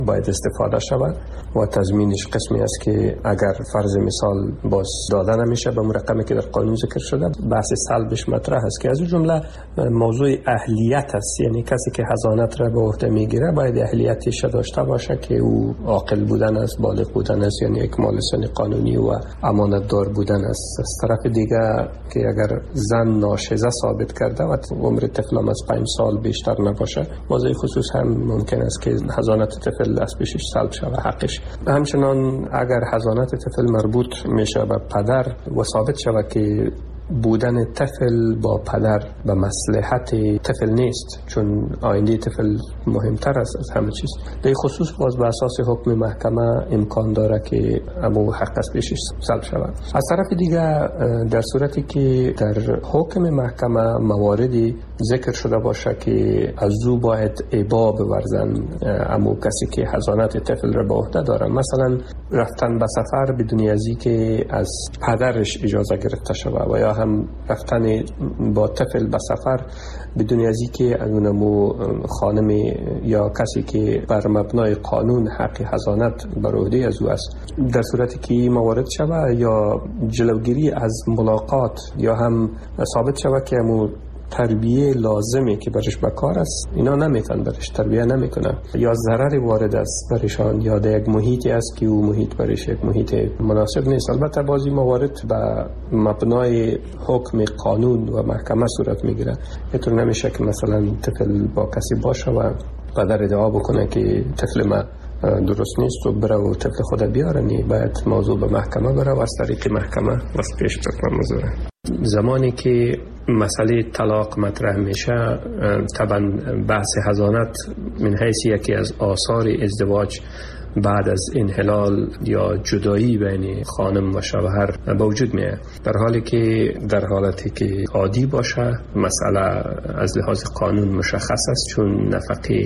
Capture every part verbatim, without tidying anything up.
باید استفاده شود و تضمینش قسمی است که اگر فرض مثال باز داده نمیشه به رقمی که در قانون ذکر شده، بحث سلبش مطرح است که از جمله موضوع اهلیت است. یعنی کسی که حضانت را به عهده میگیره باید اهلیتش داشته باشه که او عاقل بودن است، بالغ بودن است، یعنی اکمال سن قانونی و امانت دار بودن است. از طرف دیگه که اگر زن ناشزه ثابت کرده و عمر طفل از پنج سال بیشتر نباشه، موضوع خصوص هم ممکن است که حضانت طفل از پیشش سلب شود حقش. همچنان اگر حضانت طفل مربوط میشه به پدر و ثابت شود که بودن طفل با پدر به مصلحت طفل نیست، چون آینده طفل مهمتر است از همه چیز، در خصوص باز به اساس حکم محکمه امکان داره که ابو حق از پیشش سلب شود. از طرف دیگه در صورتی که در حکم محکمه مواردی ذکر شده باشه که از او باید ابا بورزن امو کسی که حضانت طفل را به عهده داره، مثلا رفتن به سفر بدون ازی که از پدرش اجازه گرفته شود و یا هم رفتن با طفل به سفر بدون ازی که اونمو خانم یا کسی که بر مبنای قانون حق حضانت بر عهده از او است، در صورتی که موارد شود یا جلوگیری از ملاقات یا هم ثابت شود که امو تربیه لازمی که برش بکار است اینا نمیتون برش تربیه نمیکنه یا ضرر وارد است برشان یا در یک محیطی است که او محیط برش یک محیط مناسب نیست. البته بعضی موارد به مبنای حکم قانون و محکمه صورت میگیره. اینطور نمیشه که مثلا طفل با کسی باشه و پدر ادعا بکنه که طفل ما درست نیست و بره و طفل خود بیاره. نی باید موضوع به محکمه بره و از طریق محکمه واسه پیش بره موضوع. زمانی که مسئله طلاق مطرح میشه، طبعا بحث حضانت من حیث یکی از آثار ازدواج بعد از انحلال یا جدایی بین خانم و شوهر به وجود میاد، در حالی که در حالتی که عادی باشه مسئله از لحاظ قانون مشخص است، چون نفقه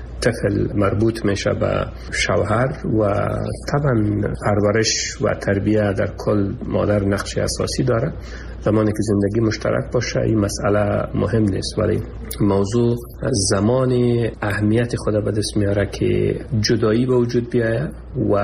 طفل مربوط میشه به شوهر و طبعا پرورش و تربیه در کل مادر نقش اساسی داره. زمانی که زندگی مشترک باشه این مسئله مهم نیست، ولی موضوع زمان اهمیت خود به دست میاره که جدایی به وجود بیاید و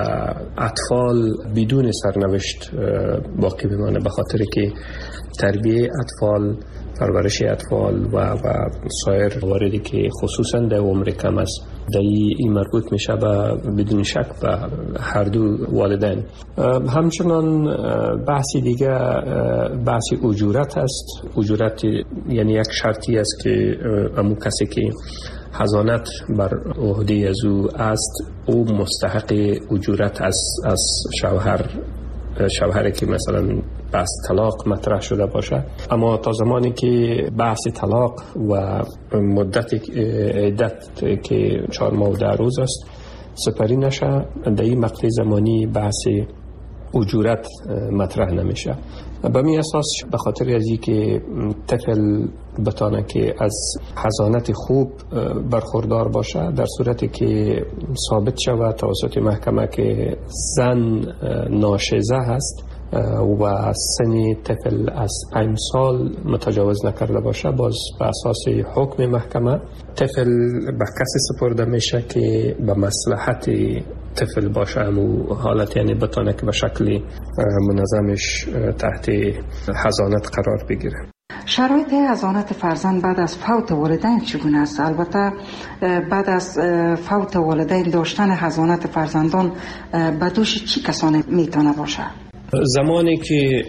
اطفال بدون سرنوشت باقی بمانه، به خاطر که تربیه اطفال، پرورش اطفال و و سایر مواردی که خصوصا در عمر کم است در این مربوط میشه به بدون شک به هر دو والدین. همچنان بحثی دیگه بحث اجورت است. اجورت یعنی یک شرطی است که امو کسی که حضانت بر عهده از او است او مستحق اجورت از از شوهر شوهری که مثلا بحث طلاق مطرح شده باشه. اما تا زمانی که بحث طلاق و مدت عدت که چهار ماه و ده روز است سپری نشه، در این مقطع زمانی بحث اجورت مطرح نمیشه. به می اساس به خاطر از که طفل بتانه که از حضانت خوب برخوردار باشه، در صورتی که ثابت شود توسط محکمه که زن ناشزه هست و سن طفل از پنج سال متجاوز نکرده باشه، باز به اساس حکم محکمه طفل به کسی سپرده میشه که به مصلحت طفل باشه، امو حالت یعنی بتانه که به شکل منظمش تحت حضانت قرار بگیره. شرایط حضانت فرزند بعد از فوت والدین چگونه است؟ البته بعد از فوت والدین داشتن حضانت فرزندان به دوش چی کسانی میتونه باشه؟ زمانی که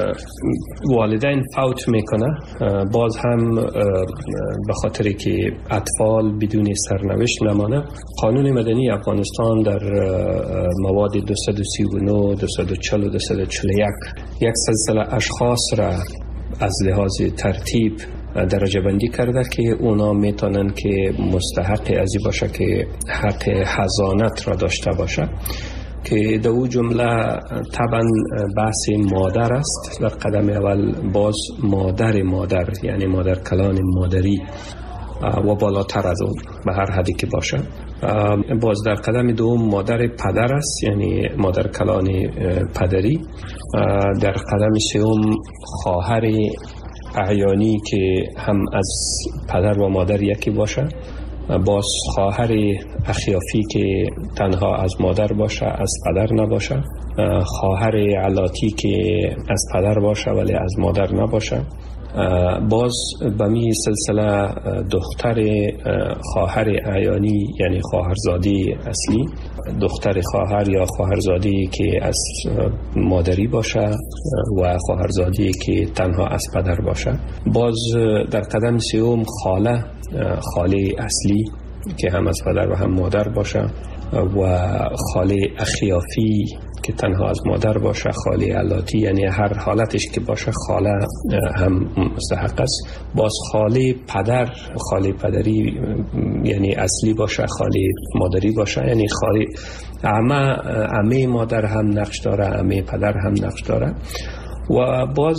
والدین فوت میکنه باز هم به خاطر که اطفال بدون سرنوشت نمانه، قانون مدنی افغانستان در مواد دویست و سی و نه، دویست و چهل و دویست و چهل و یک یک سلسله اشخاص را از لحاظ ترتیب درجه بندی کرده که اونا میتونن که مستحق ازی باشه که حق حضانت را داشته باشه، که در او جمله طبعا بحث مادر است. در قدم اول باز مادر مادر یعنی مادر کلان مادری و بالاتر از اون به هر حدی که باشه. باز در قدم دوم مادر پدر است یعنی مادر کلان پدری. در قدم سوم خواهر اعیانی که هم از پدر و مادر یکی باشه باز خواهر اخیافی که تنها از مادر باشه از پدر نباشه، خواهر علاتی که از پدر باشه ولی از مادر نباشه، باز به می سلسله دختر خواهر اعیانی یعنی خواهرزاده اصلی، دختر خواهر یا خواهرزاده که از مادری باشه و خواهرزاده که تنها از پدر باشه. باز در قدم سوم خاله، خاله اصلی که هم از پدر و هم مادر باشه، و خاله اخیافی که تنها از مادر باشه، خاله علاتی یعنی هر حالتش که باشه خاله هم مستحق است. باز خاله پدر، خاله پدری یعنی اصلی باشه، خاله مادری باشه یعنی خاله عمه، عمه مادر هم نقش داره، عمه پدر هم نقش داره. و باز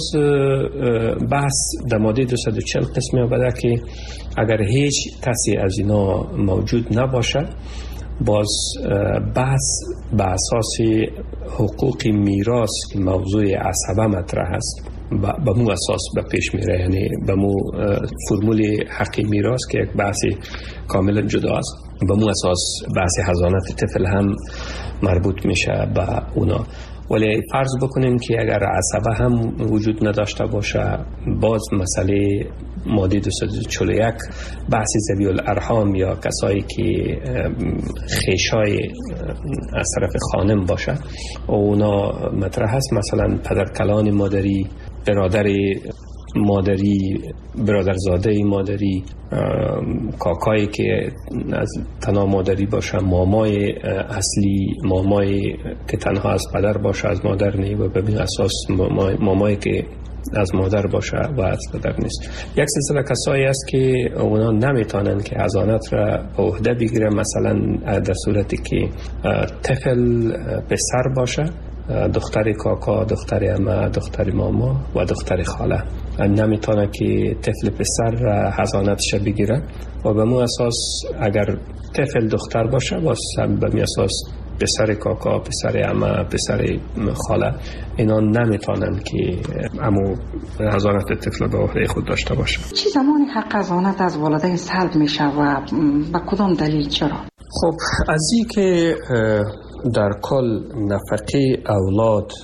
بحث در ماده دویست و چهل قسمی آمده که اگر هیچ کسی از اینا موجود نباشه، باز بحث به اساس حقوق میراث که موضوع عصبه مطرح است به مو اساس به پیش میره، یعنی به مو فرمول حق میراث که یک بحث کاملا جدا است، به مو اساس بحث حضانت طفل هم مربوط میشه به اونا. ولی فرض بکنیم که اگر عصبه هم وجود نداشته باشه، باز مسئله ماده دویست و چهل و یک بحث ذوی الارحام یا کسایی که خیشای از طرف خانم باشه اونا مطرح هست، مثلا پدرکلان مادری، برادر مادری، برادرزاده مادری، کاکایی که از تنها مادری باشه، مامای اصلی، مامای که تنها از پدر باشه از مادر نی، و به اساس مامای, مامای که از مادر باشه و از پدر نیست. یک سلسله کسایی است که اونا نمیتونن که حضانت را به عهده بگیره، مثلا در صورتی که طفل پسر باشه، دختر کاکا، دختر عمه، دختر ماما و دختر خاله نمیتونه که طفل پسر حضانتش بگیره، و به مو اساس اگر طفل دختر باشه باز به می اساس پسر کاکا، پسر عمه، پسر خاله اینا نمیتونن که امو حضانت طفل به عهده خود داشته باشه. چه زمانی حق حضانت از والدین سلب میشه و به کدام دلیل چرا؟ خب از این که در کل نفقه اولاد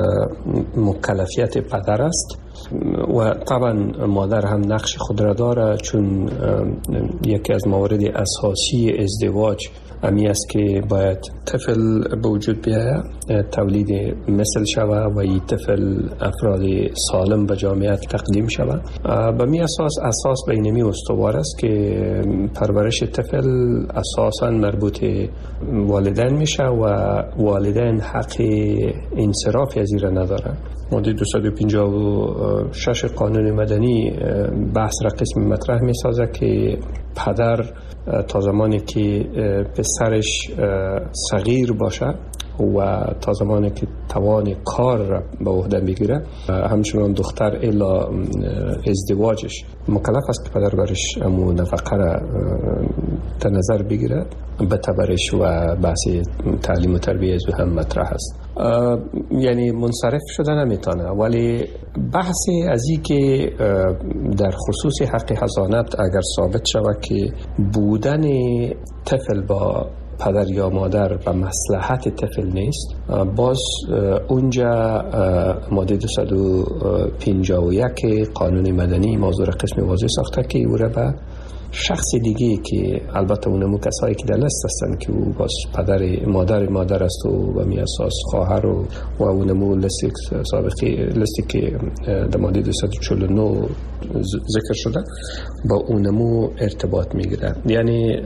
مکلفیت پدر است و طبعا مادر هم نقش خود را داره، چون یکی از موارد اساسی ازدواج امی است که باید طفل به وجود بیاید، تولید مثل شود و این طفل افراد سالم به جامعه تقدیم شود. به می اساس اساس بینمی استوار است که پرورش طفل اساسا مربوط والدین میشه و والدین حق انصرافی از این را ندارن. ماده دویست و پنجاه و شش قانون مدنی بحث را قسم مطرح می سازه که پدر تا زمانی که پسرش صغیر باشه و تا زمانی که توان کار را به عهده بگیره، همچنان دختر الا ازدواجش مکلف است که پدر برش امو نفقه را در نظر بگیره. بتبرش و بحث تعلیم و تربیه از هم مطرح است، یعنی منصرف شده نمیتونه. ولی بحثی از این که در خصوص حق حضانت اگر ثابت شود که بودن طفل با پدر یا مادر به مصلحت طفل نیست، باز اونجا ماده دویست و پنجاه و یک قانون مدنی موضوع قسم واضح ساخته که او را به شخص دیگه که البته اونمو کسایی که در لست هستن که او باز پدر مادر مادر است و به می اساس خواهر و و اونمو لستی سابقی لستی که در ماده دویست و چهل و نه ذکر شده با اونمو ارتباط میگیره. یعنی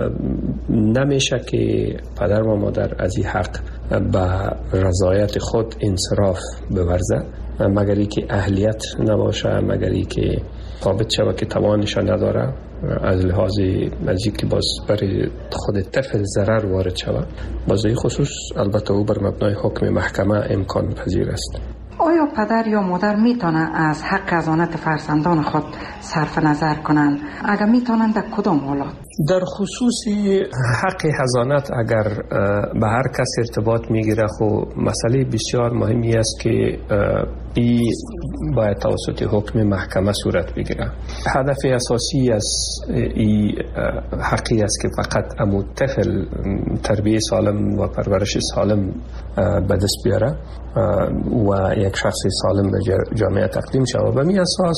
نمیشه که پدر و مادر از این حق به رضایت خود انصراف بورزه مگر ای که اهلیت نباشه، مگر ای که ثابت شود که توانش نداره، از لحاظ از که باز برای خود طفل ضرر وارد شود. باز این خصوص البته او بر مبنای حکم محکمه امکان پذیر است. آیا پدر یا مادر میتونه از حق حضانت فرزندان خود صرف نظر کنند؟ اگر میتونند در کدام حالات؟ در خصوص حق حضانت اگر به هر کس ارتباط میگیره، خو مسئله بسیار مهمی است که ای باید توسط حکم محکمه صورت بگیره. هدف اساسی از ای حقی است که فقط امو طفل تربیه سالم و پرورش سالم به دست بیاره و یک شخص سالم به جامعه تقدیم شود. به می اساس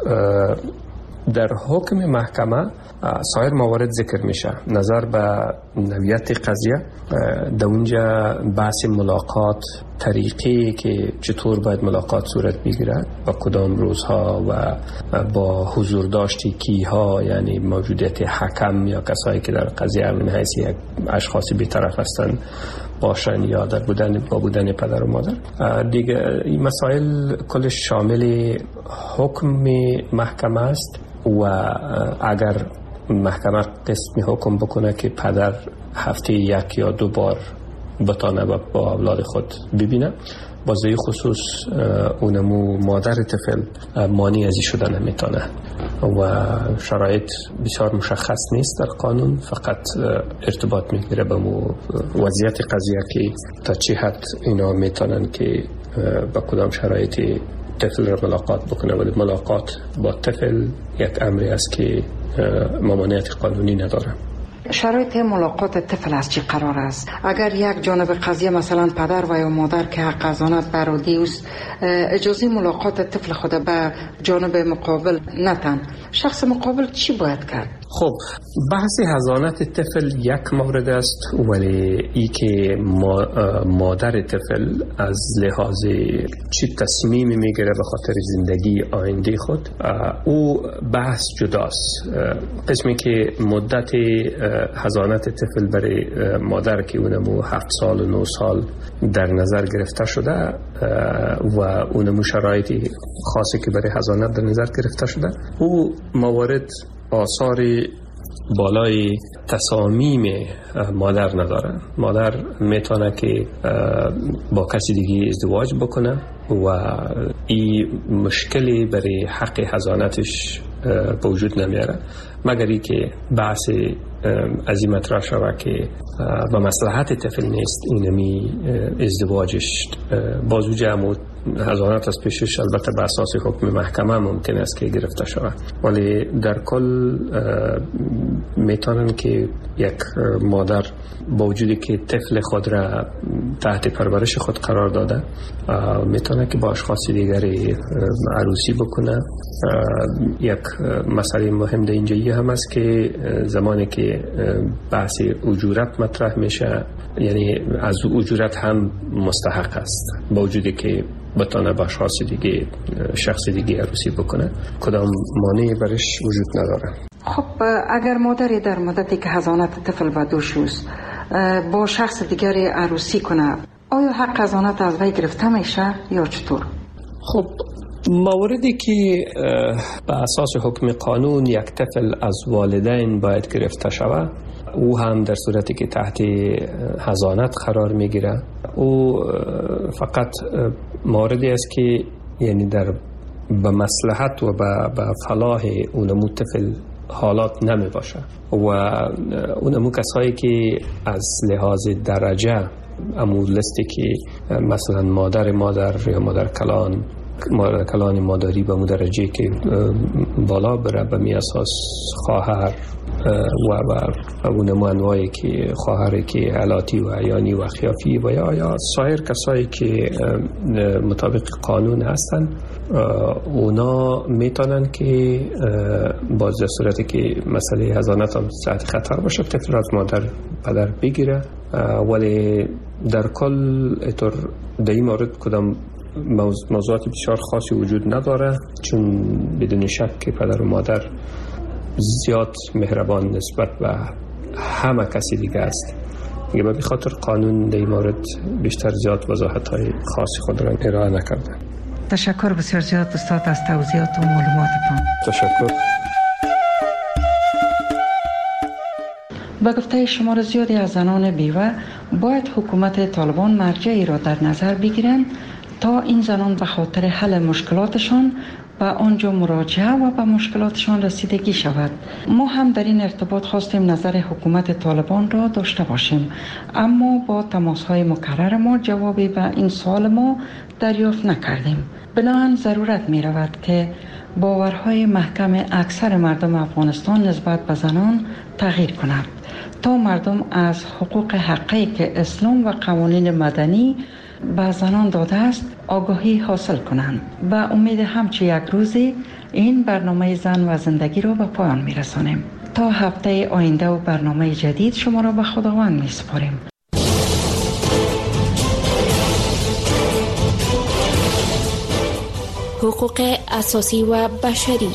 در حکم محکمه سایر موارد ذکر میشه. نظر به نوعیت قضیه، در اونجا بحث ملاقات، طریقی که چطور باید ملاقات صورت بگیرد، با کدام روزها و با حضور داشتی کیها، یعنی موجودیت حکم یا کسایی که در قضیه من حیث یک اشخاصی بی‌طرف هستند باشن یا در بودن با بودن پدر و مادر. دیگه این مسائل کلش شامل حکم محکمه است و اگر محکمه قسمی حکم بکنه که پدر هفته یک یا دو بار بتانه با اولاد خود ببینه، بازه خصوص اونمو مادر طفل مانع ازی شدن نمیتونه و شرایط بسیار مشخص نیست در قانون، فقط ارتباط میگیره به مو وضعیت قضیه که تا چی حد اینا میتونن که با کدام شرایطی طفل را ملاقات بکنه. ولی ملاقات با طفل یک امری است که ممانعت قانونی نداره. شرایط ملاقات طفل از چی قرار است؟ اگر یک جانب قضیه مثلا پدر و یا مادر که حق حضانت برادی است اجازه ملاقات طفل خود به جانب مقابل نتن، شخص مقابل چی باید کرد؟ خب بحث حضانت طفل یک مورد است، ولی ای که مادر طفل از لحاظ چی تصمیمی میگیره به خاطر زندگی آینده خود، او بحث جداست. قسمی که مدت حضانت طفل برای مادر که اونمو هفت سال و نه سال در نظر گرفته شده و اونمو شرایطی خاصی که برای حضانت در نظر گرفته شده، او موارد آثار بالای تصامیم مادر نداره. مادر میتونه که با کسی دیگه ازدواج بکنه و این مشکلی برای حق حضانتش به وجود نمیاره، مگر ای که بحث از این مطرح شود که و مصلحت طفل نیست اینمی ازدواجش بازو جمع حضانت از پیشش البته به اساس حکم محکمه ممکن است که گرفته شود، ولی در کل میتونن که یک مادر با وجودی که طفل خود را تحت پرورش خود قرار داده میتونه که با اشخاص دیگری عروسی بکنه. یک مسئله مهم در اینجا هم است که زمانی که بحث اجورت مطرح میشه، یعنی از اجورت هم مستحق است با وجودی که بتانه با اشخاص دیگه شخص دیگه عروسی بکنه، کدام مانعی برش وجود نداره. خب اگر مادری در مدتی که حضانت طفل به دوش است با شخص دیگری عروسی کنه، آیا حق حضانت از وی گرفته میشه یا چطور؟ خب موردی که به اساس حکم قانون یک طفل از والدین باید گرفته شود، او هم در صورتی که تحت حضانت قرار میگیره، او فقط موردی است که یعنی در به مصلحت و به فلاح اونمو طفل حالات نمی باشه و اونمو کسایی که از لحاظ درجه امو لستی که مثلا مادر مادر یا مادر کلان مادر کلان مادری به مو درجه که بالا بره، به می اساس خواهر و و اونمو انواعی که خواهری که علاتی و عیانی و خیافی و یا یا سایر کسایی که مطابق قانون هستن، اونا میتونن که باز در صورتی که مسئله حضانت هم تحت خطر باشه طفل از مادر پدر بگیره، ولی در کل اطور در این مورد کدام موضوعات بسیار خاصی وجود نداره، چون بدون شک که پدر و مادر زیاد مهربان نسبت به همه کسی دیگه است. دیگه به خاطر قانون در این مورد بیشتر زیاد وضاحت‌های خاصی خود را ارائه نکرده. تشکر بسیار زیاد استاد از توضیحات و معلوماتتان. تشکر. به گفته شمار زیادی از زنان بیوه باید حکومت طالبان مرجعی را در نظر بگیرند تا این زنان به خاطر حل مشکلاتشان به آنجا مراجعه و به مشکلاتشان رسیدگی شود. ما هم در این ارتباط خواستیم نظر حکومت طالبان را داشته باشیم، اما با تماس‌های مکرر ما جوابی به این سوال ما دریافت نکردیم. بنابراین ضرورت می رود که باورهای محکم اکثر مردم افغانستان نسبت به زنان تغییر کند تا مردم از حقوق حقیقی که اسلام و قوانین مدنی به زنان داده است آگاهی حاصل کنند. و امید همچه یک روزی این برنامه زن و زندگی را به پایان می رسانیم. تا هفته آینده و برنامه جدید شما را به خداوند می سپاریم. حقوق اساسی و بشری.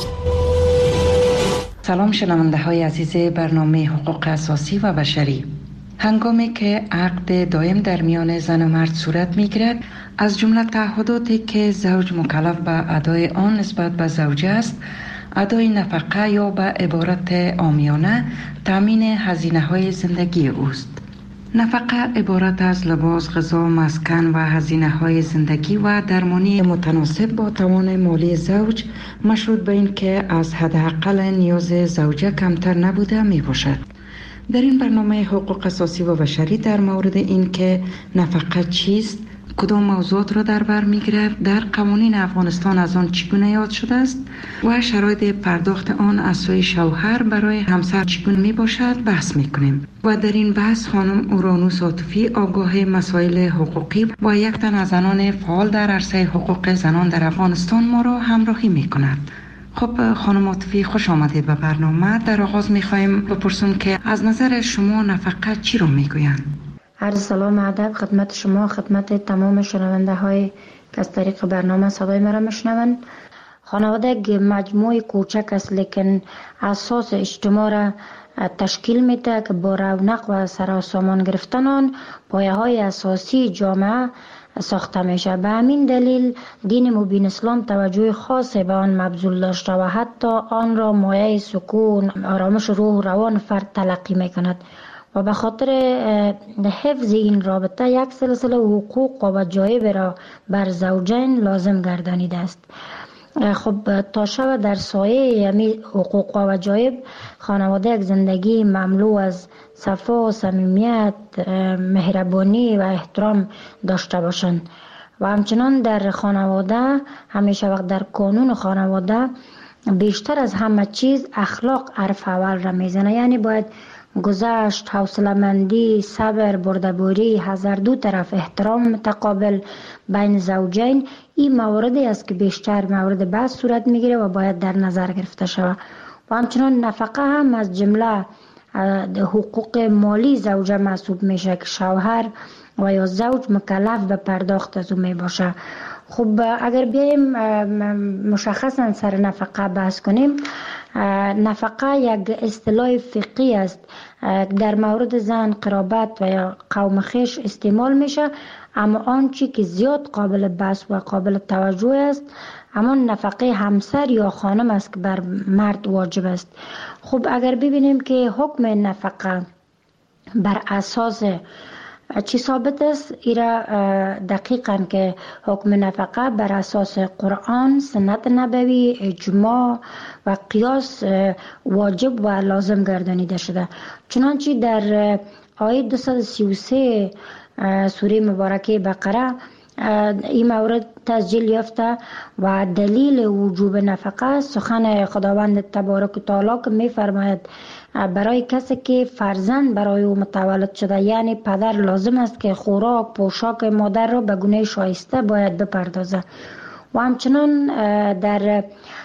سلام شنونده های عزیز برنامه حقوق اساسی و بشری. هنگامی که عقد دائم در میان زن و مرد صورت می گیرد، از جمله تعهداتی که زوج مکلف به ادای آن نسبت به زوجه است، ادای نفقه یا به عبارت عامیانه تامین هزینه های زندگی اوست. نفقه عبارت از لباس، غذا، مسکن و هزینه های زندگی و درمانی متناسب با توان مالی زوج، مشروط به این که از حداقل نیاز زوجه کمتر نبوده می باشد. در این برنامه حقوق اساسی و بشری در مورد این که نفقه چیست، کدام موضوعات را در بر می‌گیرد، در قوانین افغانستان از آن چگونه یاد شده است و شرایط پرداخت آن از سوی شوهر برای همسر چگونه می باشد بحث می‌کنیم. و در این بحث خانم اورانوس عاطفی، آگاه مسائل حقوقی و یک تن از زنان فعال در عرصه حقوق زنان در افغانستان ما را همراهی می‌کند. خب خانم عاطفی، خوش آمدید به برنامه. در آغاز می‌خوایم بپرسیم که از نظر شما نفقه چی رو می‌گویند؟ عرض سلام و ادب خدمت شما، خدمت تمام شنونده های که از طریق برنامه صدای مرا میشنوند. خانواده یک مجموعه کوچک است لیکن اساس اجتماع را تشکیل میده که با رونق و سراسامان گرفتن آن پایه های اساسی جامعه ساخته میشه. به همین دلیل دین مبین اسلام توجه خاصی به آن مبذول داشته و حتی آن را مایه سکون، آرامش روح و روان فرد تلقی میکند و به خاطر حفظ این رابطه یک سلسله حقوق و وجایب را بر زوجین لازم گردانیده است. خب تا شب در سایه یمی حقوق و وجایب خانواده یک زندگی مملو از صفا، صمیمیت، مهربانی و احترام داشته باشند و همچنان در خانواده همیشه وقت در قانون خانواده بیشتر از همه چیز اخلاق حرف اول را میزنه. یعنی باید گذشت، حوصله‌مندی، صبر، بردباری، حذر، دو طرف احترام متقابل بین زوجین، این مواردی است که بیشتر مورد بحث صورت میگیره و باید در نظر گرفته شود. و همچنان نفقه هم از جمله حقوق مالی زوجه محسوب میشه که شوهر و یا زوج مکلف به پرداخت از اون می باشه. خب اگر بیایم مشخصا سر نفقه بحث کنیم، نفقه یک اصطلاح فقهی است در مورد زن، قرابت و یا قوم خویش استعمال میشه، اما آنچه که زیاد قابل بحث و قابل توجه است همان نفقه همسر یا خانم است که بر مرد واجب است. خب اگر ببینیم که حکم نفقه بر اساس چی ثابت است، ایرا دقیقاً که حکم نفقه بر اساس قرآن، سنت نبوی، اجماع و قیاس واجب و لازم گردانیده شده. چنانچه در آیه دویست و سی و سه سوره مبارکه بقره این مورد تسجیل یافته و دلیل وجوب نفقه سخن خداوند تبارک و تعالی که می فرماید برای کسی که فرزند برای او متولد شده، یعنی پدر لازم است که خوراک، پوشاک مادر را به گونه شایسته باید بپردازه. و همچنان در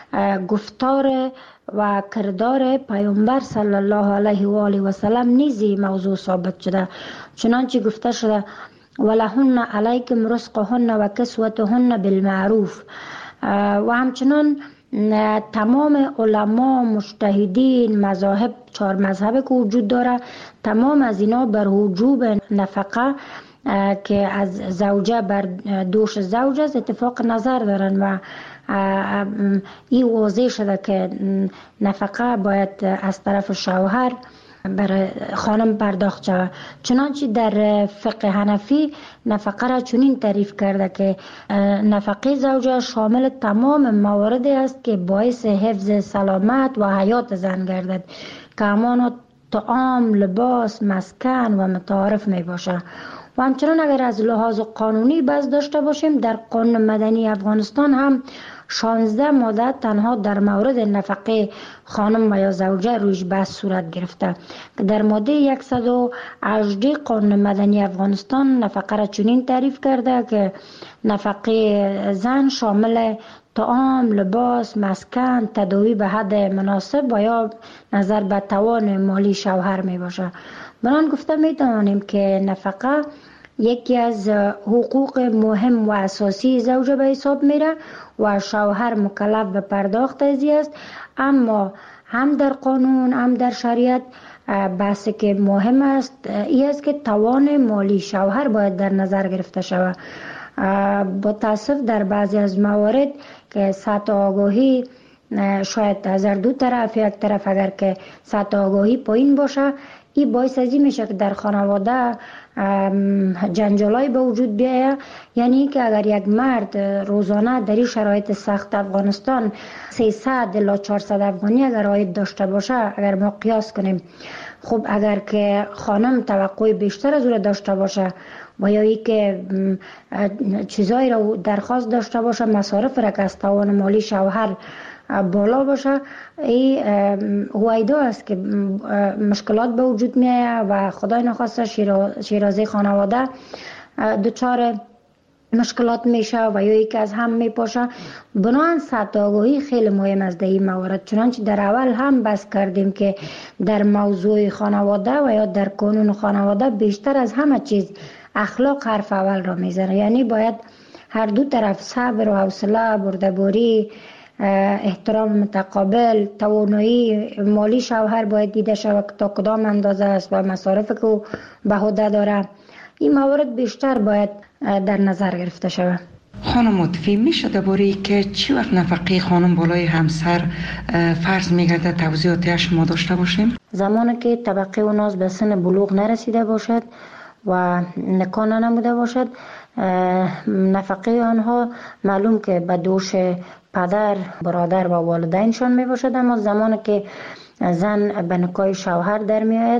گفتار و کردار پیامبر صلی الله علیه و آله و سلم نیزی موضوع ثابت شده. چنانچه گفته شده ولهن علیکم رزقهن و کسوتهن بالمعروف. و همچنان تمام علما، مجتهدین، مذاهب، چهار مذهب که وجود داره، تمام از اینا بر وجوب نفقه که از زوجه بر دوش زوج است اتفاق نظر دارن و این واضح شده که نفقه باید از طرف شوهر برای خانم پرداخت شود. چنانچه در فقه حنفی نفقه را چنین تعریف کرده که نفقه زوجه شامل تمام مواردی است که باعث حفظ سلامت و حیات زن گردد که همانا طعام، لباس، مسکن و متعارف می باشه. و همچنان اگر از لحاظ قانونی بحث داشته باشیم، در قانون مدنی افغانستان هم شانزده ماده تنها در مورد نفقه خانم و یا زوجه رویش بحث صورت گرفته که در ماده صد و هجده قانون مدنی افغانستان نفقه را چنین تعریف کرده که نفقه زن شامل طعام، لباس، مسکن، تداوی به حد مناسب و یا نظر به توان مالی شوهر می باشه. بران گفته می توانیم که نفقه یکی از حقوق مهم و اساسی زوجه به حساب میره و شوهر مکلف به پرداخت ازی است، اما هم در قانون هم در شریعت بحثی که مهم است این است که توان مالی شوهر باید در نظر گرفته شود. با تاسف در بعضی از موارد که سطح آگاهی شاید از دو طرف، یک طرف اگر که سطح آگاهی پایین باشه، این باعث ازی میشه که در خانواده جنجالای به وجود بیاید. یعنی که اگر یک مرد روزانه در این شرایط سخت افغانستان سیصد الی چهارصد افغانی اگر عاید داشته باشه، اگر ما قیاس کنیم، خب اگر که خانم توقع بیشتر از او داشته باشه و یا ای که چیزایی را درخواست داشته باشه، مصارف را که از توان مالی شوهر بالا باشه، این هویدا است که مشکلات به وجود میاد و خدای نخواسته شیرازه خانواده دچار مشکلات میشه و یا یکی از هم میپاشه. بنابراین سطح آگاهی خیلی مهم است در این موارد. چنانچه در اول هم بحث کردیم که در موضوع خانواده و یا در قانون خانواده بیشتر از همه چیز اخلاق حرف اول را میزنه. یعنی باید هر دو طرف صبر و حوصله، بردباری، احترام متقابل، توانایی مالی شوهر باید دیده شود تا کدام اندازه است و مصارف که او به عهده داره. این موارد بیشتر باید در نظر گرفته شود. خانم مطفی، میشه درباره که چی وقت نفقه خانم بالای همسر فرض میگرده توضیحاتی شما داشته باشیم؟ زمانی که طبقه و ناز به سن بلوغ نرسیده باشد و نکاح نموده باشد، نفقه آنها معلوم که به دوش پدر، برادر و والدینشان می باشد، اما زمانی که زن به نکاح شوهر در می آید،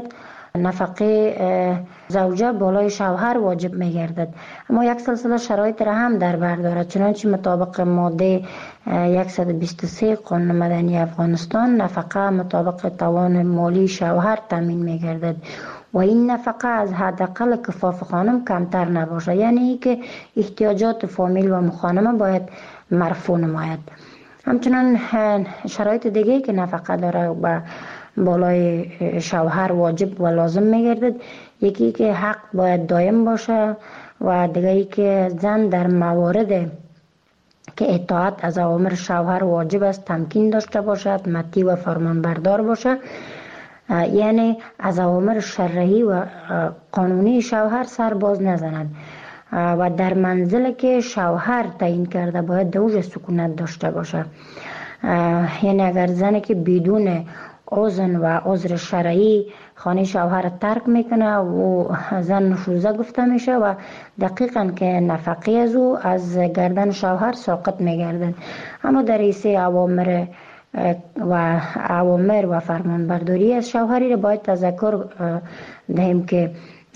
نفقه زوجه بالای شوهر واجب می گردد. اما یک سلسله شرایط را هم در بر دارد. چنانچه مطابق ماده صد و بیست و سه قانون مدنی افغانستان نفقه مطابق توان مالی شوهر تامین می گردد و این نفقه از حداقل کفاف خانم کمتر نباشه، یعنی که احتیاجات فامیل و مخانمه باید مرفوع نماید. همچنان شرایط دیگه که نفقه داره و بالای شوهر واجب و لازم میگردد، یکی که حق باید دائم باشه و دیگه که زن در موارد که اطاعت از اوامر شوهر واجب است تمکین داشته باشد، مطیع و فرمانبردار باشه، یعنی از اوامر شرعی و قانونی شوهر سر باز نزند و در منزل که شوهر تعیین کرده باید دوج سکونت داشته باشه. یعنی اگر زنی که بدون اذن و عذر شرعی خانه شوهر ترک میکنه و زن نشوزه گفته میشه و دقیقاً که نفقه از او از گردن شوهر ساقط میگردن. اما در ایسه اوامر و اوامر و فرمانبرداری از شوهری را باید تذکر دهیم که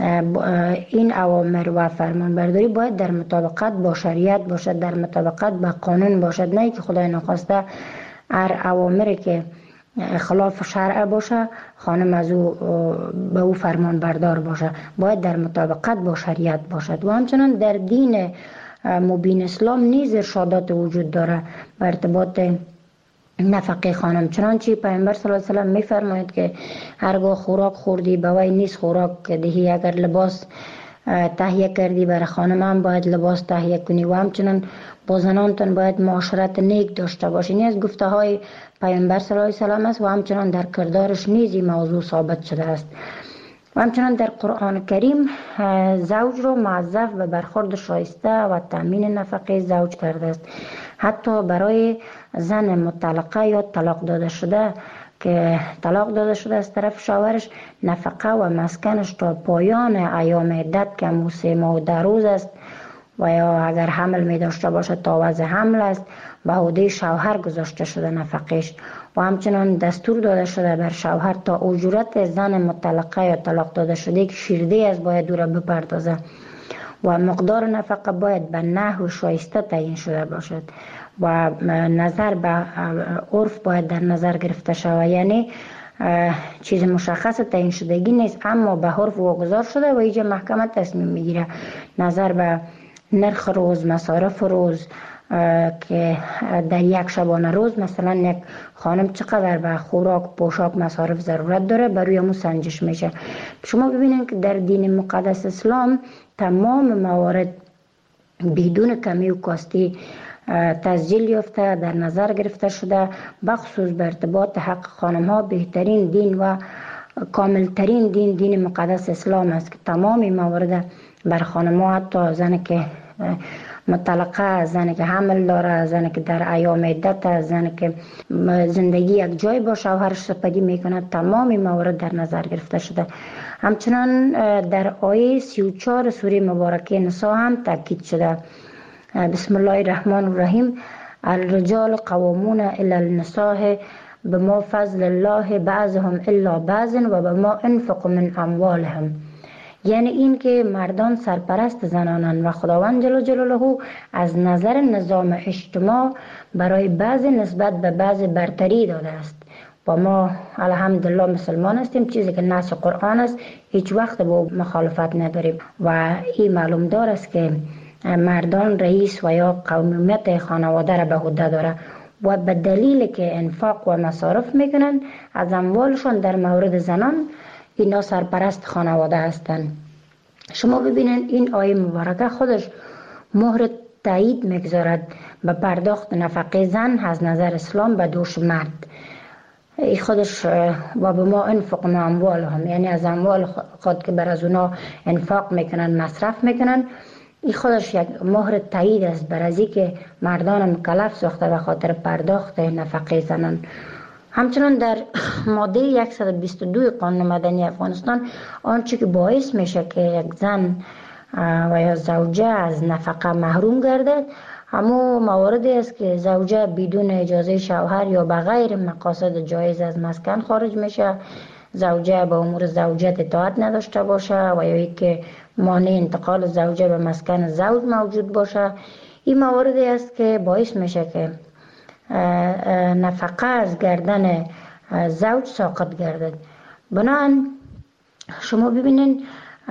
این اوامر و فرمانبرداری باید در مطابقت با شریعت باشد، در مطابقت با قانون باشد، نه که خدای نخواسته هر اوامری که خلاف شرع باشه خانم از او به او فرمان بردار باشه، باید در مطابقت با شریعت باشد. و همچنان در دین مبین اسلام نیز ارشادات وجود داره به ارتباط نفقه خانم. چنانچه پیامبر صلی الله علیه و سلم میفرماید که هرگاه خوراک خوردی به وی نیست خوراک دهی، اگر لباس تهیه کردی برای خانم هم باید لباس تهیه کنی و همچنان با زنانتون باید معاشرت نیک داشته باشی. این از گفته های پیامبر صلی الله علیه و سلم است و همچنان در کردارش نیز این موضوع ثابت شده است. و همچنان در قرآن کریم زوج رو موظف به برخورد شایسته و تامین نفقه زوج کرده است. حتی برای زن مطلقه یا طلاق داده شده که طلاق داده شده از طرف شوهرش، نفقه و مسکنش تا پایان ایام عدت که همون سه ماه و ده روز است و یا اگر حمل می داشته باشه تا وضع حمل است به عهده شوهر گذاشته شده نفقش. و همچنان دستور داده شده بر شوهر تا اجورت زن مطلقه یا طلاق داده شده که شیرده است باید دو را بپردازه و مقدار نفقه باید به نحو شایسته تعیین شده باشد و نظر به عرف باید در نظر گرفته شود. یعنی چیز مشخص تعیین شدگی نیست اما به عرف واگذار شده و اینجا محکمه تصمیم میگیره نظر به نرخ روز، مصارف روز که در یک شبانه روز مثلا یک خانم چقدر به خوراک، پوشاک، مصارف ضرورت داره بر روی امو سنجش میشه. شما ببینید که در دین مقدس اسلام تمام موارد بدون کمی و کاستی تسجیل یافته در نظر گرفته شده، بخصوص به ارتباط حق خانم ها بهترین دین و کاملترین دین دین مقدس اسلام است که تمام موارد بر خانم ها، حتی زن که مطلقه، زن که حمل داره، زن که در ایام عدت، زن که زندگی یک جای با شوهرش سپری میکنه، تمام موارد در نظر گرفته شده. همچنان در آیه سی و چهار سوره مبارکه نساء هم تاکید شده. بسم الله الرحمن الرحیم: الرجال قوامون الی النساء بما فضل الله بعضهم الا بعض و بما انفق من اموالهم. یعنی این که مردان سرپرست زنانند و خداوند جل جلاله از نظر نظام اجتماع برای بعضی نسبت به بعضی برتری داده است و ما الحمدلله مسلمان هستیم، چیزی که نص قرآن است هیچ وقت با مخالفت نداریم و این معلوم دار است که مردان رئیس و یا قومیت خانواده را به عهده داره و به دلیل که انفاق و مصارف میکنن از اموالشان در مورد زنان اینا سرپرست خانواده هستند. شما ببینید این آیه مبارکه خودش مهر تایید میگذارد به پرداخت نفقه زن از نظر اسلام به دوش مرد. ای خودش و به ما انفق ما اموالهم، یعنی از اموال خود که بر از اونا انفاق میکنن، مصرف میکنن، این خودش یک مهر تایید است بر از که مردان مکلف ساخته به خاطر پرداخت نفقه زنان. همچنان در ماده صد و بیست و دو قانون مدنی افغانستان آنچه که باعث میشه که یک زن و یا زوجه از نفقه محروم گردد همو مواردی است که زوجه بدون اجازه شوهر یا بغیر مقاصد جایز از مسکن خارج میشه، زوجه به امور زوجیت اطاعت نداشته باشه و یا که مانع انتقال زوجه به مسکن زوج موجود باشه. این مواردی است که باعث میشه که نفقه از گردن زوج ساقط گردد. بنابراین شما ببینید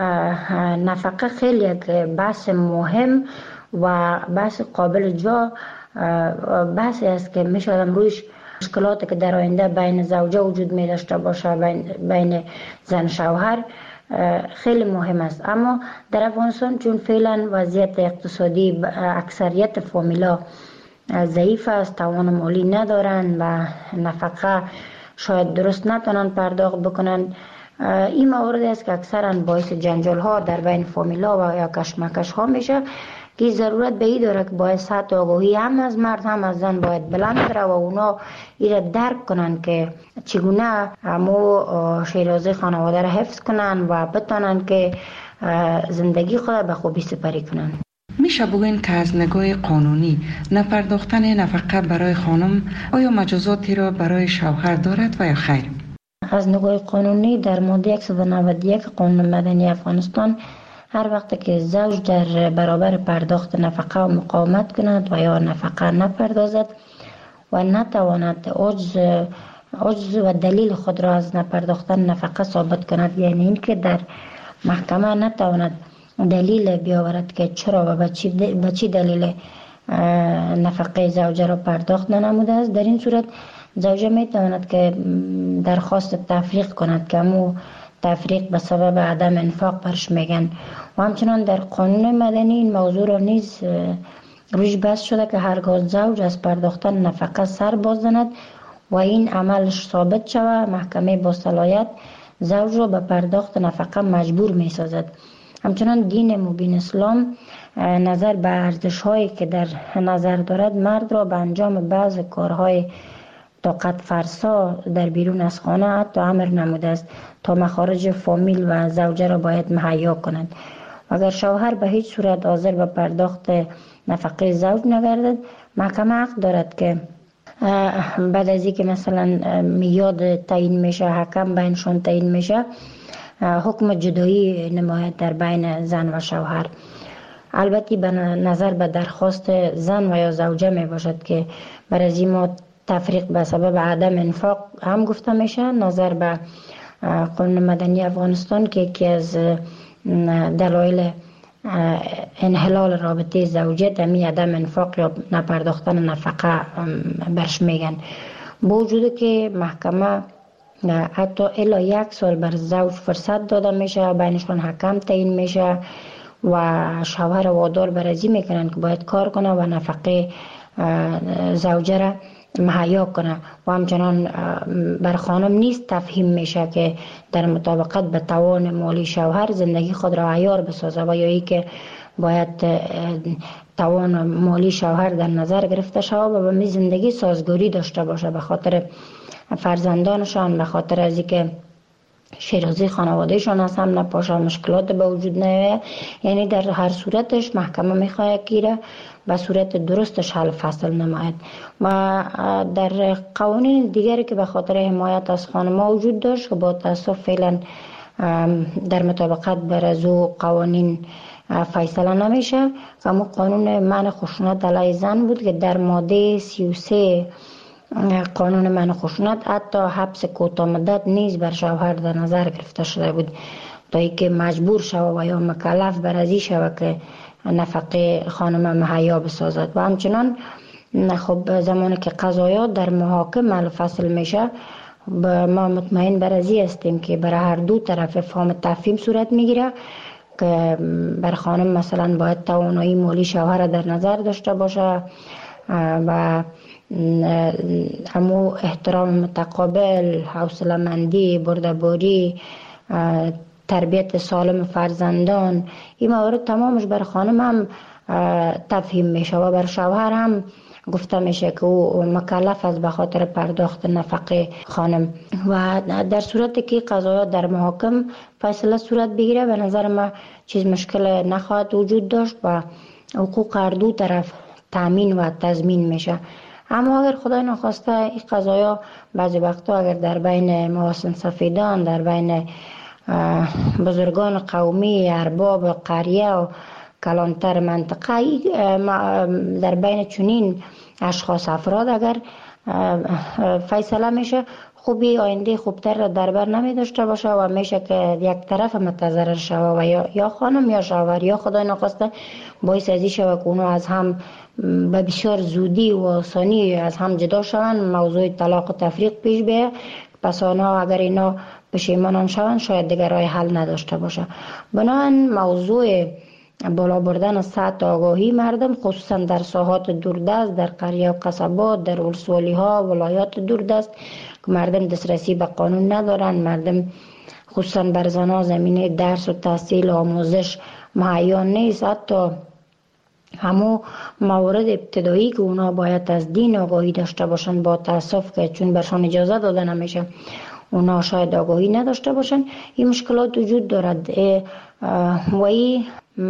نفقه خیلی یک بحث مهم و بحث قابل جا بحثی است که میشه آدم رویش مشکلاتی که در آینده بین زوجه وجود می داشته باشه، بین, بین زن شوهر خیلی مهم است. اما در افغانستان چون فعلا وضعیت اقتصادی اکثریت فامیلا ضعیف است، توان مالی ندارن و نفقه شاید درست نتونن پرداخت بکنن، این موارد است که اکثرا باعث جنجال ها در بین فامیلا و یا کشمکش ها میشه که ضرورت به این داره که باید سطح آگاهی هم از مرد هم از زن باید بلند بره و اونا ایره درک کنن که چگونه همو شیرازه خانواده را حفظ کنن و بتونن که زندگی خود به خوبی سپری کنن. میشه بگوین که از نگاه قانونی نپرداختن نفقه برای خانم آیا مجازاتی را برای شوهر دارد و یا خیر؟ از نگاه قانونی در ماده صد و نود و یک قانون مدنی افغانستان هر وقت که زوج در برابر پرداخت نفقه و مقاومت کند و یا نفقه نپردازد و نتواند عجز عجز و دلیل خود را از نپرداختن نفقه ثابت کند، یعنی این که در محکمه نتواند دلیل بیاورد که چرا و به چی دلیل نفقه زوجه را پرداخت ننموده است، در این صورت زوجه می تواند که درخواست تفریق کند که همو تفریق به سبب عدم انفاق برش میگن. و همچنان در قانون مدنی این موضوع را نیز روش بحث شده که هرگاه زوج از پرداختن نفقه سر باز زند و این عملش ثابت شود، محکمه با صلاحیت زوج را به پرداخت نفقه مجبور می سازد. همچنان دین مبین اسلام نظر به ارزش هایی که در نظر دارد مرد را به انجام بعض کارهای طاقت فرسا در بیرون از خانه حتی امر نموده است تا مخارج فامیل و زوجه را باید مهیا کنند. اگر شوهر به هیچ صورت حاضر به پرداخت نفقه زوج نگردد، محکمه حق دارد که بعد از اینکه مثلا میاد تعیین میشه، حکم بینشان تعیین میشه، حکم جدایی نماید در بین زن و شوهر. البته به نظر به درخواست زن و یا زوجه می باشد که بر از این ما تفریق به سبب عدم انفاق هم گفته میشه. نظر به قانون مدنی افغانستان که یکی از دلایل انحلال رابطه زوجیت همین عدم انفاق یا نپرداختن نفقه برش میگن. با وجود که محکمه حتی الا یک سال بر زوج فرصت داده میشه، بینشان حکم تعیین میشه و شوهر وادار برازی میکنن که باید کار کنه و نفقه زوجه را مهیا کنه و همچنان بر خانم نیست تفهیم میشه که در مطابقت به توان مالی شوهر زندگی خود را عیار بسازه و یا ای که باید توان مالی شوهر در نظر گرفته شود و به می زندگی سازگاری داشته باشه به خاطر فرزندانشان، به خاطر از اینکه شیرازی خانوادهشان از هم نپاشه، مشکلات به وجود نیاید. یعنی در هر صورتش محکمه میخواد که به صورت درستش حل فصل نماید. و در قوانین دیگری که به خاطر حمایت از خانم‌ها وجود داشت که با تاسف فعلا در مطابقت بر از او قوانین فیصله نمیشه، که همون قانون منع خشونت علیه زن بود که در ماده سی و سه قانون منع خشونت حتی حبس کوتاه مدت نیز بر شوهر در نظر گرفته شده بود تا اینکه مجبور شود و یا مکلف بر ازی شود که نفقه خانم مهیا بسازد. و همچنان خب زمانی که قضایات در محاکم فصل میشه، ما مطمئن بر ازی هستیم که برای هر دو طرف فهم تفهیم صورت میگیره که بر خانم مثلا باید توانایی مالی شوهر در نظر داشته باشه و همو احترام متقابل، حوصله مندی، بردباری، تربیت سالم فرزندان، این موارد تمامش بر خانم هم تفهیم میشه و بر شوهر هم گفته میشه که او مکلف است به خاطر پرداخت نفقه خانم. و در صورتی که قضایات در محاکم فیصله صورت بگیره، به نظر ما چیز مشکل نخواهد وجود داشت و حقوق هر دو طرف تامین و تضمین میشه. اما اگر خدای نخواسته این قضایا بعضی وقتا اگر در بین محاسن سفیدان، در بین بزرگان قومی، ارباب قریه و کلانتر منطقه، در بین چنین اشخاص افراد اگر فیصله میشه، خوبی آینده خوبتر را در بر نمی داشته باشه و میشه که یک طرف متضرر شوه و یا, یا خانم یا شوهر یا خدای نخواسته باعث ازی شوه که اونو از هم به بسیار زودی و آسانی از هم جدا شوند، موضوع طلاق و تفریق پیش بیه. پس آنها اگر اینا پشیمانان شوند شاید دیگر راه حل نداشته باشه. بنابراین موضوع بالا بردن سطح آگاهی مردم خصوصا در ساحات دوردست، در قریه و قصبات، در ولسوالی ها، ولایات دوردست که مردم دسترسی به قانون ندارن، مردم خصوصا بر زنها زمینه درس و تحصیل و آموزش مهیا نیست. حتی همو موارد ابتدایی که اونا باید از دین آگاهی داشته باشن، با تاسف که چون برشان اجازه داده نمیشه اونا شاید آگاهی نداشته باشن، این مشکلات وجود دارد و این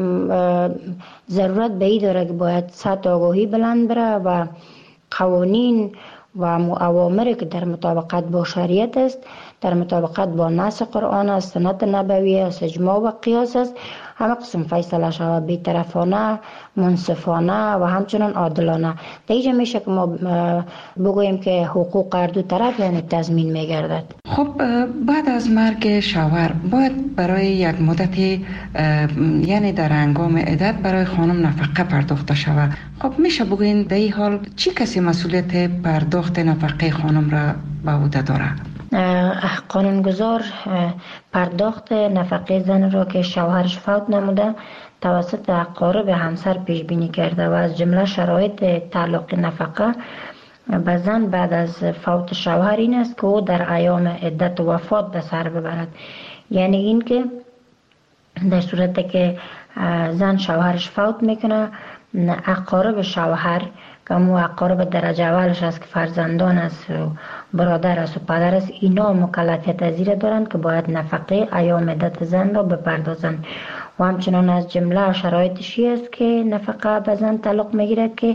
ضرورت به این داره که باید سطح آگاهی بلند بره و قوانین و اوامری که در مطابقت با شریعت است، در مطابقت با نص قرآن است، سنت نبوی است، اجماع و قیاس است، همه قسم فیصله شود بی‌طرفانه، منصفانه و همچنان عادلانه. در اینجا میشه که ما بگوییم که حقوق هر دو طرف یعنی تضمین میگردد. خب بعد از مرگ شوهر باید برای یک مدت یعنی در هنگام عدت برای خانم نفقه پرداخته شود. خب میشه بگوین در این حال چی کسی مسئولیت پرداخت نفقه خانم را به عهده داره؟ قانونگذار پرداخت نفقه زن را که شوهرش فوت نموده توسط اقارب همسر پیش بینی کرده و از جمله شرایط تعلق نفقه به زن بعد از فوت شوهر این است که او در ایام عدت و وفات به سر ببرد. یعنی این که در صورتی که زن شوهرش فوت میکنه، اقارب شوهر که مو اقارب درجه اولش است که فرزندان است و برادر است و پدر است، اینا مکلفیت از زیر دارند که باید نفقه ایام عدت زن را بپردازند. و همچنان از جمله شرایطشی است که نفقه به زن تعلق میگیره که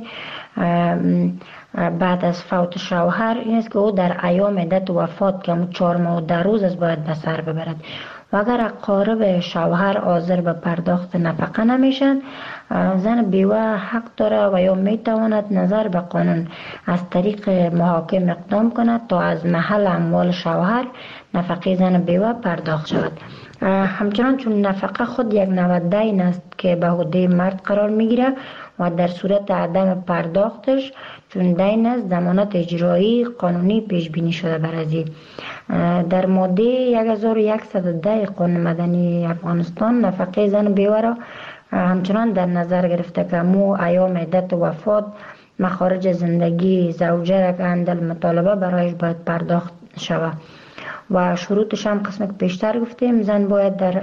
بعد از فوت شوهر این است که او در ایام عدت وفات که همون چهار ماه و ده روز است باید به سر ببرد. و اگر اقارب شوهر حاضر به پرداخت نفقه نمیشن، زن بیوه حق داره و یا میتواند نظر به قانون از طریق محاکم اقدام کند تا از محل اموال شوهر نفقه زن بیوه پرداخت شود. همچنان چون نفقه خود یک نوع دین است که به عهده مرد قرار میگیره و در صورت عدم پرداختش چون دین است ضمانت اجرایی قانونی پیش بینی شده بر ازی. در ماده هزار و صد و ده قانون مدنی افغانستان نفقه زن بیوه را همچنان در نظر گرفته که مو ایام عدت وفات مخارج زندگی زوجه را که اندل مطالبه برایش باید پرداخت شود و شروطش هم قسم که پیشتر گفتیم زن باید در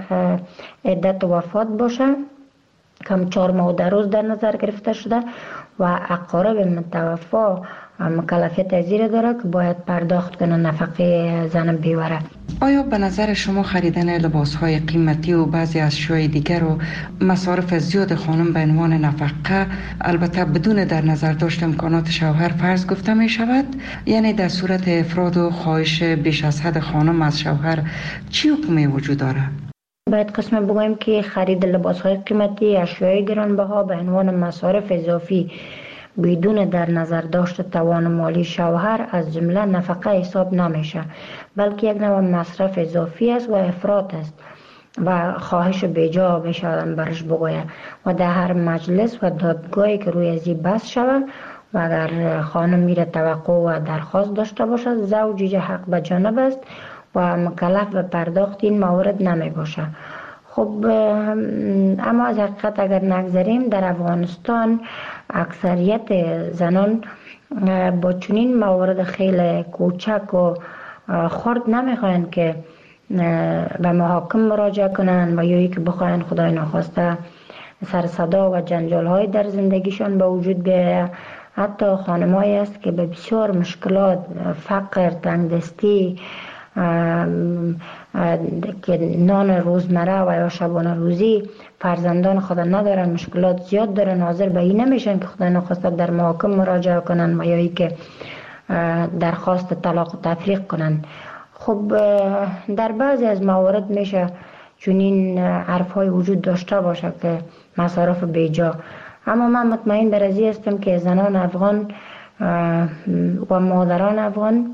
عدت وفات باشه کم چهار ماه و ده روز در نظر گرفته شده و اقارب متوفا مکلفیت از زیر داره که باید پرداخت کنه نفقه زن بیوه. آیا به نظر شما خریدن لباس‌های قیمتی و بعضی اشیاء دیگر و مصارف زیاد خانم به عنوان نفقه البته بدون در نظر داشت امکانات شوهر فرض گفته می شود؟ یعنی در صورت افراد و خواهش بیش از حد خانم از شوهر چی حکمی وجود داره؟ باید قسم بگویم که خرید لباس‌های قیمتی، اشیاء گرانبها به عنوان مصارف اضافی بدون در نظر داشت توان مالی شوهر از جمله نفقه حساب نمیشه، بلکه یک نوع مصرف اضافی است و افراط است و خواهش بیجا بشدن برش بگوید و در هر مجلس و دادگاهی که روی ازی بحث شود و اگر خانم میره توقع و درخواست داشته باشد زوجی حق به جانب است و مکلف به پرداخت این موارد نمی باشه. خب اما از حقیقت اگر نگذاریم در افغانستان اکثریت زنان با چنین موارد خیلی کوچک و خرد نمیخواین که به محاکم مراجعه کنن و یا که بخواین خدای نخواسته سر صدا و جنجال های در زندگیشان به وجود بیاید. حتی خانمایی است که به بسیار مشکلات، فقر، تنگدستی که نان روزمره و یا شبانه روزی فرزندان خود ندارن، مشکلات زیاد دارن، حاضر به این نمیشن که خدا نخواسته در محاکم مراجعه کنن و یا ای که درخواست طلاق و تفریق کنن. خب در بعضی از موارد میشه چنین حرف های وجود داشته باشه که مصارف بیجا، اما من مطمئن بر ازی هستم که زنان افغان و مادران افغان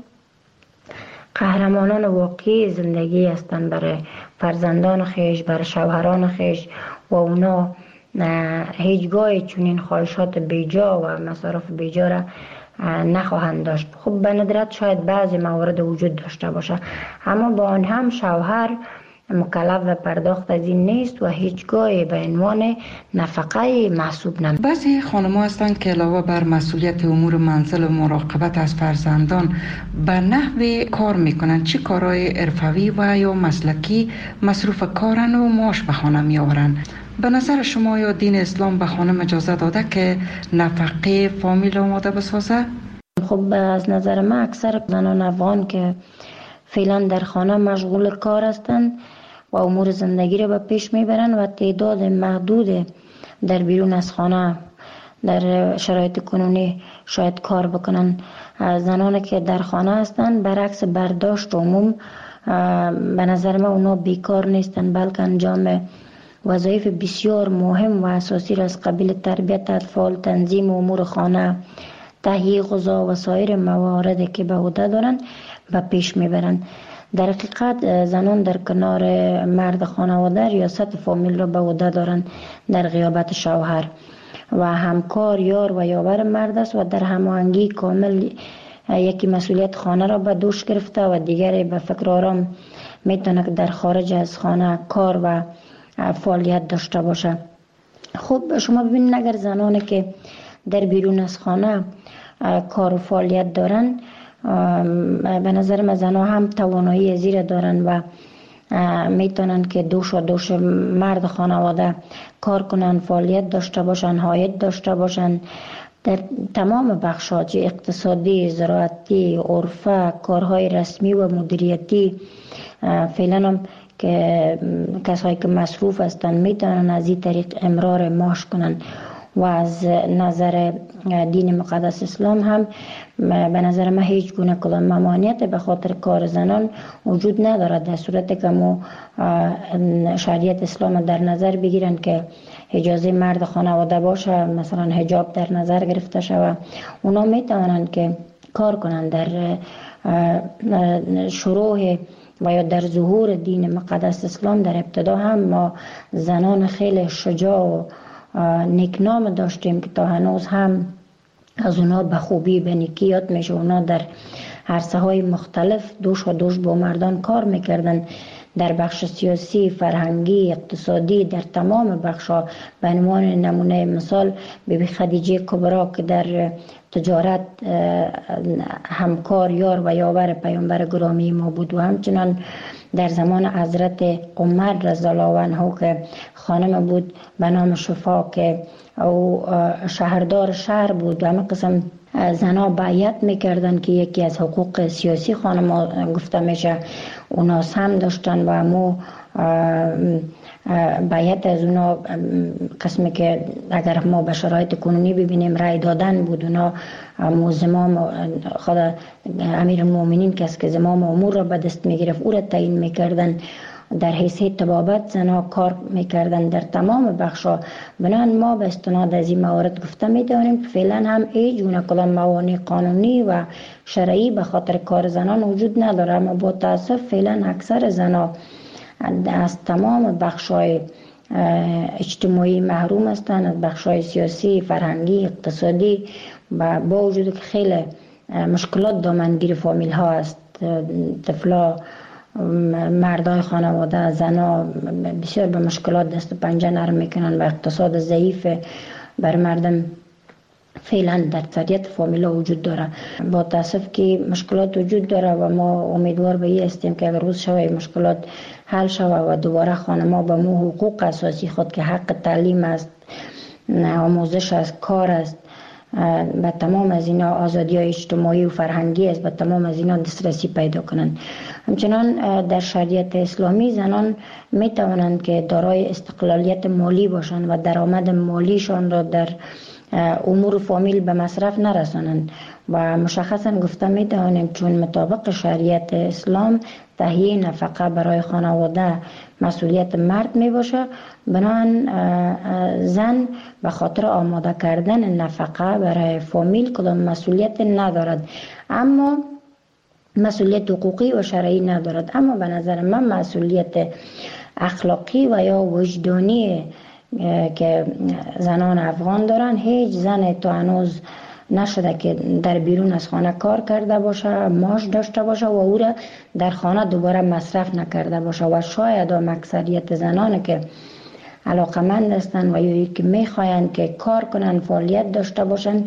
قهرمانان واقعی زندگی هستند برای فرزندان خیش، برای شوهران خیش و اونا هیچگاه چنین خواهشات بیجا و مصارف بیجا را نخواهند داشت. خب به ندرت شاید بعضی موارد وجود داشته باشه، اما با آن هم شوهر مکلف و پرداخت از این نیست و هیچگاه به عنوان نفقه محسوب نمی. بعضی خانم‌ها هستند که علاوه بر مسئولیت امور منزل و مراقبت از فرزندان به نحوی کار میکنند. چه کارهای حرفوی و یا مسلکی مصروف کارن و معاش به خانه میآورند؟ به نظر شما یا دین اسلام به خانم اجازه داده که نفقه فامیل آماده بسازه؟ خب از نظر من اکثر زنان افغان که فعلا در خانه مشغول کار هستند و امور زندگی را به پیش میبرند و تعداد محدود در بیرون از خانه در شرایط کنونی شاید کار بکنن. زنانی که در خانه هستند برعکس برداشت عموم به نظر من اونا بیکار نیستند، بلکه انجام وظایف بسیار مهم و اساسی را از قبیل تربیت اطفال، تنظیم امور خانه، تهیه غذا و سایر مواردی که به عهده دارند به پیش میبرند. در حقیقت زنان در کنار مرد خانواده ریاست فامیل را به عهده دارند در غیابت شوهر و همکار، یار و یاور مرد است و در هماهنگی کامل یکی مسئولیت خانه را به دوش گرفته و دیگری به فکر آرام میتونه که در خارج از خانه کار و فعالیت داشته باشه. خب شما ببینید اگر زنانی که در بیرون از خانه کار و فعالیت دارن، به نظر من زنها هم توانایی زیر دارن و میتونن که دوش و دوش مرد خانواده کار کنن، فعالیت داشته باشن، حایط داشته باشن، در تمام بخش‌ها، چه اقتصادی، زراعتی، عرفه، کارهای رسمی و مدیریتی، فعلا هم که کسایی که مصروف هستند میتونن از این طریق امرار معاش کنن و از نظر دین مقدس اسلام هم به نظر من هیچ گونه کدام ممانعت به خاطر کار زنان وجود ندارد، در صورتی که ما شریعت اسلام در نظر بگیرن که اجازه مرد خانواده باشه، مثلا حجاب در نظر گرفته شود، اونا میتونن که کار کنن. در شروع و یا در ظهور دین مقدس اسلام در ابتدا هم ما زنان خیلی شجاع و نیکنام داشتیم که تا هنوز هم از اونا به خوبی به نیکی یاد میشه. اونا در عرصه های مختلف دوش و دوش با مردان کار میکردن، در بخش سیاسی، فرهنگی، اقتصادی، در تمام بخش‌ها. به عنوان نمونه مثال بیبی خدیجه کبرا که در تجارت همکار یار و یاور پیامبر گرامی ما بود، و همچنان در زمان حضرت عمر رضی الله عنه که خانم بود به نام شفا که او شهردار شهر بود، و همه قسم زنا بیعت میکردن که یکی از حقوق سیاسی خانم گفته میشه اونا هم داشتن، و همو بیعت از اونا قسمی که اگر ما به شرایط کنونی ببینیم رای دادن بود. اونا زمام خود امیر المؤمنین کس که زمام امور را به دست میگرفت او را تعیین میکردن، در حیثیت طبابت زنها کار میکردن در تمام بخشا. بنابراین ما به استناد از این موارد گفته میتونیم که فعلا هم ای جونه کدام موانع قانونی و شرعی به خاطر کار زنان وجود نداره، اما با تاسف فعلا اکثر زنها از تمام بخشای اجتماعی محروم هستند، از بخشای سیاسی، فرهنگی، اقتصادی، و با وجود که خیلی مشکلات دامنگیر فامیل ها است، طفلا، مردای خانواده، زنا بسیار به مشکلات دست و پنجه نرم میکنن و اقتصاد ضعیف بر مردم فعلا در اکثریت فامیلا وجود داره. با تاسف که مشکلات وجود داره و ما امیدوار به این هستیم که اگر روز شوه مشکلات حل شوه و دوباره خانما به مو حقوق اساسی خود که حق تعلیم است، آموزش است، کار است، به تمام از اینا آزادی های اجتماعی و فرهنگی است، به تمام از اینا دسترسی پیدا کنند. همچنان در شریعت اسلامی زنان می توانند که دارای استقلالیت مالی باشند و درآمد مالیشان را در امور فامیل به مصرف نرسانند، و مشخصا گفته می توانیم چون مطابق شریعت اسلام تهیه نفقه برای خانواده مسئولیت مرد می باشه، بنابراین زن به خاطر آماده کردن نفقه برای فامیل کدام مسئولیت ندارد، اما مسئولیت حقوقی و شرعی ندارد. اما به نظر من مسئولیت اخلاقی و یا وجدانی که زنان افغان دارن، هیچ زن تا هنوز نشده که در بیرون از خانه کار کرده باشه، معاش داشته باشه و او را در خانه دوباره مصرف نکرده باشه. و شاید هم اکثریت زنان که علاقمند هستند و یا که میخواین که کار کنن، فعالیت داشته باشن،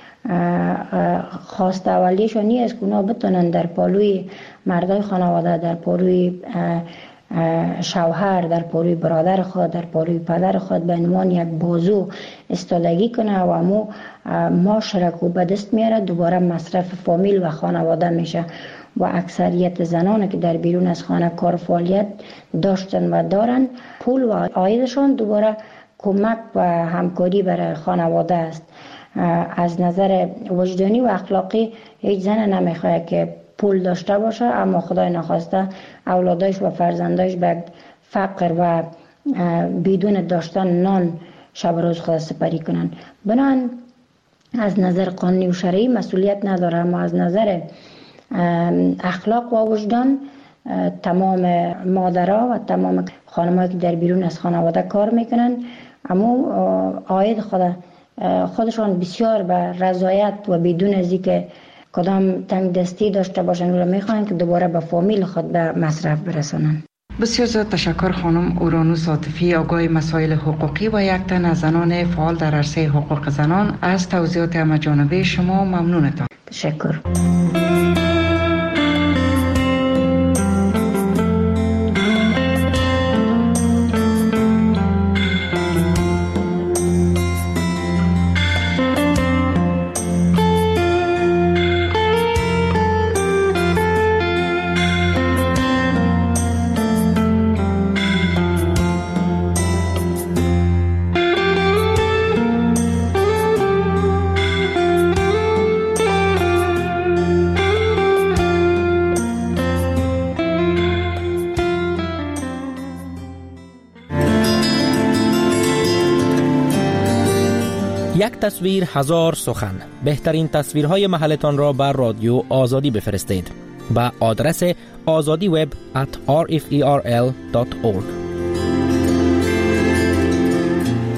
خواست اولیشون این است که اونا بتونن در پالوی مردای خانواده، در پالوی شوهر، در پالوی برادر خود، در پالوی پدر خود به عنوان یک بازو استادگی کنه و امو معاشرت رو به دست میاره، دوباره مصرف فامیل و خانواده میشه. و اکثریت زنان که در بیرون از خانه کار فعالیت داشتن و دارن، پول و عایدشان دوباره کمک و همکاری برای خانواده است. از نظر وجدانی و اخلاقی هیچ زن نمیخواد که پول داشته باشه اما خدای نخواسته اولادش و فرزندش به فقر و بدون داشتن نان شب روز خود سپری کنن. بنابراین از نظر قانونی و شرعی مسئولیت نداره، اما از نظر اخلاق و وجدان تمام مادرها و تمام خانم‌هایی که در بیرون از خانواده کار میکنن اما عاید خود خودشان بسیار به رضایت و بدون از اینکه کدام تنگ دستی داشته باشن و میخوان که دوباره به فامیل خود به مصرف برسانن. بسیار زیاد تشکر خانم اورانوس عاطفی، آگاه مسائل حقوقی و یک تن از زنان فعال در عرصه حقوق زنان. از توضیحات همه‌جانبه شما ممنونتان. تشکر. یک تصویر هزار سخن. بهترین تصویرهای محلتان را بر رادیو آزادی بفرستید. با آدرس آزادی وب ات آر اف ای آر ال دات اورگ.